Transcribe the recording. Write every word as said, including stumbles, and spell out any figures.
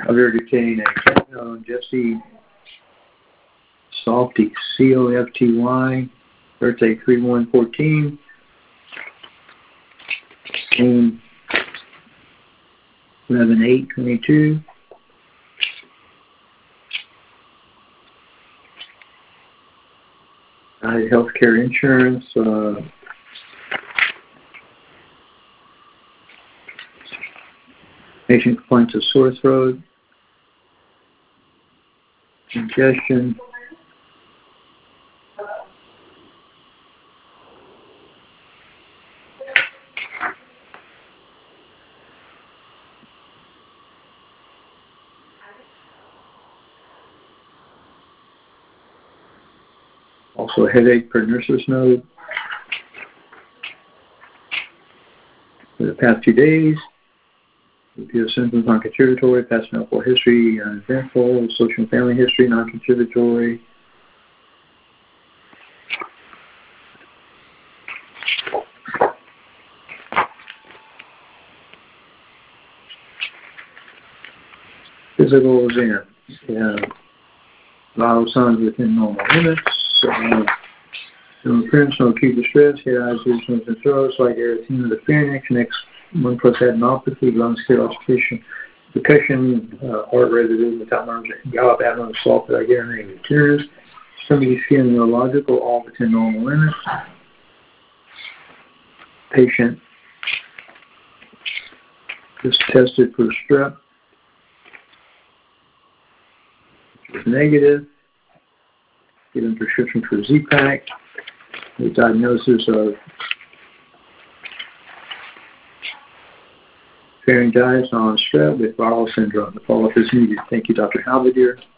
I've already obtained a uh, Jesse Softy, C O F T Y, birthday three one fourteen, came eleven eight twenty-two. I had healthcare insurance, uh, patient complaints of sore throat, congestion, also a headache per nurse's note for the past two days. Repeal symptoms non-contributory, past medical history uneventful, social and family history non-contributory. Physical exam. Yeah. Vital signs within normal limits. Uh, no appearance, no acute distress, head, eyes, ears, nose, and throat, slight erythema of the pharynx, next one plus adenopathy, lung scale oxygenation, percussion, uh, heart residue, without nerves, gallop, abdomen, assault, without urinary tears, somebody's skin neurological, all within normal limits. Patient is tested for strep, which was negative. Given prescription for Z-Pak. The diagnosis of pharyngitis on strep with viral syndrome. The follow-up is needed. Thank you, Doctor Halberdier.